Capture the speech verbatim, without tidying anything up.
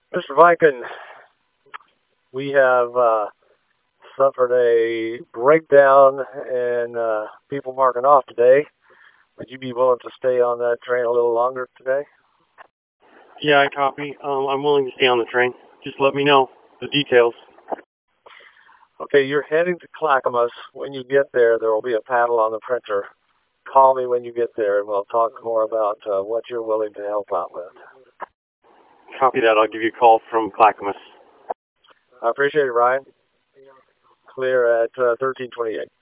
Mister Viken, we have uh, suffered a breakdown in uh, people marking off today. Would you be willing to stay on that train a little longer today? Yeah, I copy. Um, I'm willing to stay on the train. Just let me know the details. Okay, you're heading to Clackamas. When you get there, there will be a paddle on the printer. Call me when you get there, and we'll talk more about uh, what you're willing to help out with. Copy that. I'll give you a call from Clackamas. I appreciate it, Ryan. Clear at uh, thirteen twenty-eight.